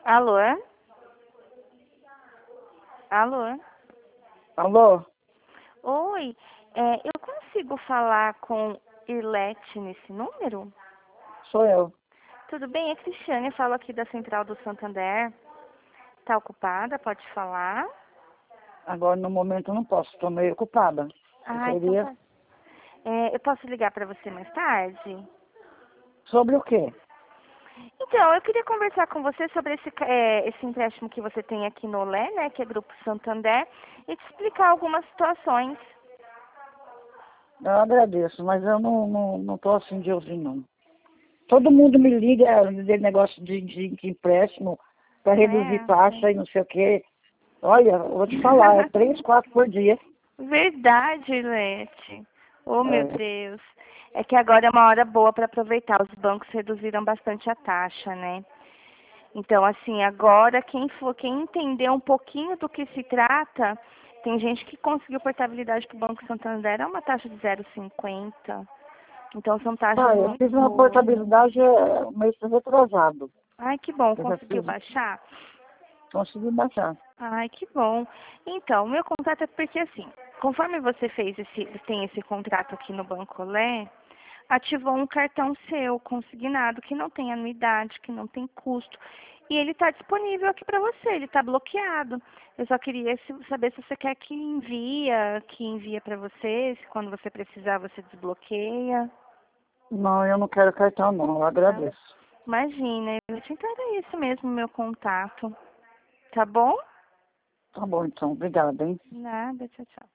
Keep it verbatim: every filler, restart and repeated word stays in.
Alô? Alô? Alô? Oi, é, eu consigo falar com Irlete nesse número? Sou eu. Tudo bem? É Cristiane, eu falo aqui da Central do Santander. Tá ocupada? Pode falar? Agora, no momento, eu não posso. Estou meio ocupada. Eu Ah, então queria... tá. É, eu posso ligar para você mais tarde? Sobre o quê? Então, eu queria conversar com você sobre esse, ca- é, esse empréstimo que você tem aqui no Olé, né, que é Grupo Santander, e te explicar algumas situações. Eu agradeço, mas eu não, não, não tô assim de ouvir, não. Todo mundo me liga de negócio de, de, de empréstimo para reduzir É. taxa e não sei o quê. Olha, eu vou te falar, é três, quatro por dia. Verdade, Ilete. Oh, meu É. Deus. É que agora é uma hora boa para aproveitar. Os bancos reduziram bastante a taxa, né? Então, assim, agora quem for, quem entender um pouquinho do que se trata, tem gente que conseguiu portabilidade para o Banco Santander é uma taxa de zero vírgula cinquenta. Então, são taxas Ah, eu muito fiz uma boas. portabilidade é, mês retrasado. Ai, que bom. Eu já Conseguiu fiz, baixar? consegui baixar. Ai, que bom. Então, meu contato é porque assim, conforme você fez esse, tem esse contrato aqui no Banco Olé, ativou um cartão seu consignado que não tem anuidade, que não tem custo. E ele está disponível aqui para você, ele está bloqueado. Eu só queria se- saber se você quer que envia, que envia para você, se quando você precisar você desbloqueia. Não, eu não quero cartão, não. Eu Tá? agradeço. Imagina, eu te era isso mesmo, meu contato. Tá bom? Tá bom, então. Obrigada, hein? Nada, tchau, tchau.